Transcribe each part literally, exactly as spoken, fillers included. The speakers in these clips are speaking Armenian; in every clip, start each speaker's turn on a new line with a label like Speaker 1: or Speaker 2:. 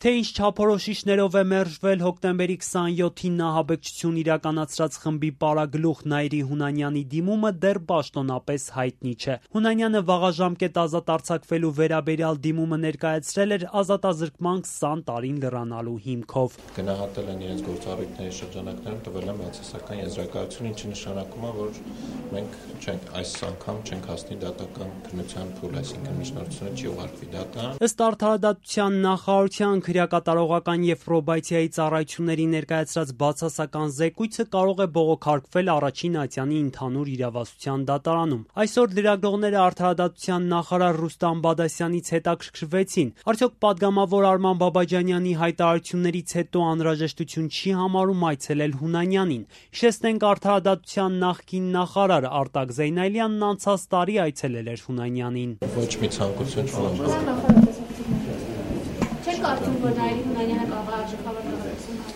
Speaker 1: Թե ինչ չափորոշիչներով է մերժվել հոկտեմբերի քսանյոթին նահաբեկչություն իրականացրած խմբի պարագլուխ Նայիրի Հունանյանի դիմումը դեռ պաշտոնապես հայտնի չէ։ Հունանյանը վաղաժամկետ ազատ արձակվելու վերաբերյալ դիմումը ներկայացրել էր ազատազրկման քսան տարին լրանալու հիմքով։
Speaker 2: Գնահատել են իրենց գործառույթների շրջանակներում, տվել են բացասական եզրակացություն, ինչը նշանակում է, որ մենք չենք այս անգամ չենք հասնի դատական քննության փուլ, այսինքն միջնորդությունը չի ուղարկվի դատան։
Speaker 1: Ըստ արդարադատության նախարարության քրեակատարողական եւ պրոբացիայի ծառայությունների ներկայացրած բացասական զեկույցը կարող է բողոքարկվել առաջին ատյանի ընդհանուր իրավասության դատարանում։ Այսօր լրագրողները արդարադատության նախարար Ռուստամ Բադասյանից հետաքրքրվեցին, արդյոք падգամավոր Արման Բաբաջանյանի հայտարարություններից հետո անհրաժեշտություն չի համարում այցելել Հունանյանին։ Հիշեցնենք, արդարադատության նախկին նախարար Արտակ Զեյնալյանն անցած տարի այցելել էր Հունանյանին։
Speaker 2: Ոչ մի ցանկություն չունեմ։
Speaker 3: Չեք կարծում, որ Նայիրի Հունանյանը կարող է արժեքավոր տեղեկություն հայտնել։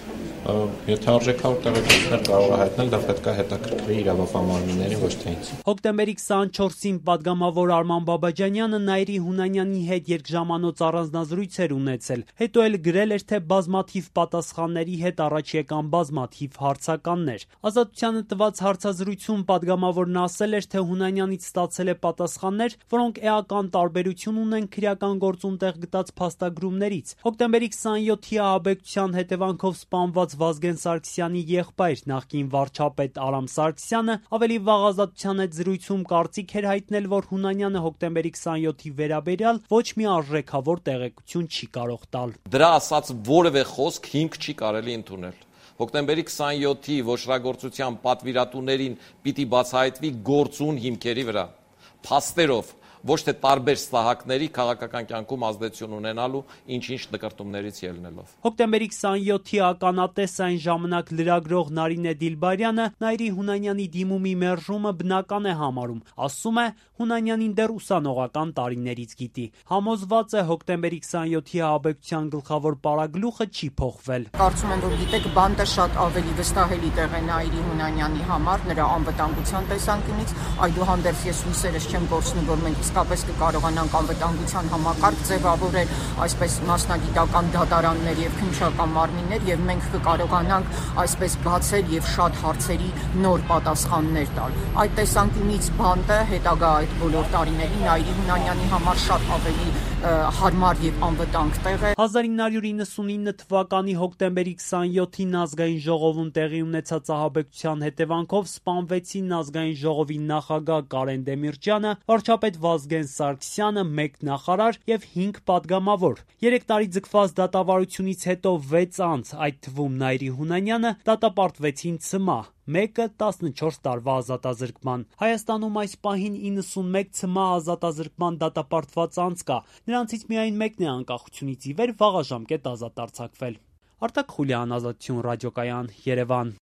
Speaker 2: Եթե արժեքավոր տեղեկություններ կարող է հայտնել, դա պետք է հետաքրքրի իրավապահ ոչ թե ինձ։
Speaker 1: Հոկտեմբերի քսանչորսին падգամավոր Արման Բաբաջանյանը Նայիրի Հունանյանի հետ երկժամանոց առանձնազրույց էր ունեցել, հետո էլ գրել էր, թե բազմաթիվ պատասխանների հետ առաջ եկան բազմաթիվ հարցականներ։ Ազատությանը տված հարցազրույցում падգամավորն ասել էր, թե Հունանյանից ստացել է պատասխաններ, որոնք էական տարբերություն ունեն քրեական գործում տեղ գտած փաստագրումներից։ Հոկտեմբերի քսանյոթի ահաբեկչության հետևանքով սպանված Վազգեն Սարգսյանի եղբայր նախկին վարչապետ Արամ Սարգսյանը ավելի վաղ ազատության հետ զրույցում կարծիք էր հայտնել, որ Հունանյանը հոկտեմբերի քսանյոթի վերաբերյալ ոչ մի արժեքավոր տեղեկություն չի կարող տալ։
Speaker 4: Դրա ասած որևէ խոսք հիմք չի կարելի ընդունել։ Հոկտեմբերի քսանյոթի ոչռագործության պատվիրատուներին պիտի բացահայտվի գործուն հիմքերի վրա, փաստերով, ոչ թե տարբեր սահակների քաղաքական կյանքում ազդեցություն ունենալու ինչ-ինչ նկարտումներից ելնելով։
Speaker 1: Հոկտեմբերի քսանյոթի ականատես այն ժամանակ լրագրող Նարինե Դիլբարյանը Նայիրի Հունանյանի դիմումի մերժումը բնական է համարում, ասում է, Հունանյանին դեռ ուսանողական տարիներից գիտի։ Համոզված է, հոկտեմբերի քսանյոթի ահաբեկչության գլխավոր պարագլուխը չի փոխվել։
Speaker 5: Կարծում եմ, որ գիտեք, բանտը շատ ավելի վստահելի տեղ է Նայիրի Հունանյանի համար, նրա անվտանգության տեսանկյունից, այդուհանդերձ ես հույսերս չեմ կորցնում, որ մենք իսկապես կկարողանանք անվտանգության համակարգ ձևավորել, այսպես մասնագիտական դատարաններ եւ քննչական մարմիններ, եւ մենք կկարողանանք այսպես բացել եւ շատ հարցերի նոր պատասխաններ տալ։ Այդ տեսանկյունից բանտը հետագա այդ բոլոր տարիներին Նայիրի Հունանյանի համար շատ ավելի հարմար եւ անվտանգ տեղ է։
Speaker 1: հազար ինը հարյուր իննսունինը թվականի հոկտեմբերի քսանյոթին ազգային ժողովում տեղի ունեցած ահաբեկչության հետևանքով սպանվեցին ազգային ժողովի նախագահ Կարեն Դեմիրճյանը, վարչապետ Վազգեն Սարգսյանը, մեկ նախարար եւ հինգ падգամավոր։ Երեք տարի ձգված դատավարությունից հետո վեց անց, այդ թվում Նայիրի Հունանյանը, դատապարտվեցին ցմահ, մեկը տասնչորս տարվա ազատազրկման։ Հայաստանում այս պահին իննսունմեկ ցմահ ազատազրկման դատապարտված անձ կա, նրանցից միայն մեկն է անկախությունից ի վեր վաղաժամկետ ազատ արձակվել։ Արտակ Խուլյան, Ազատություն ռադիոկայան, Երևան։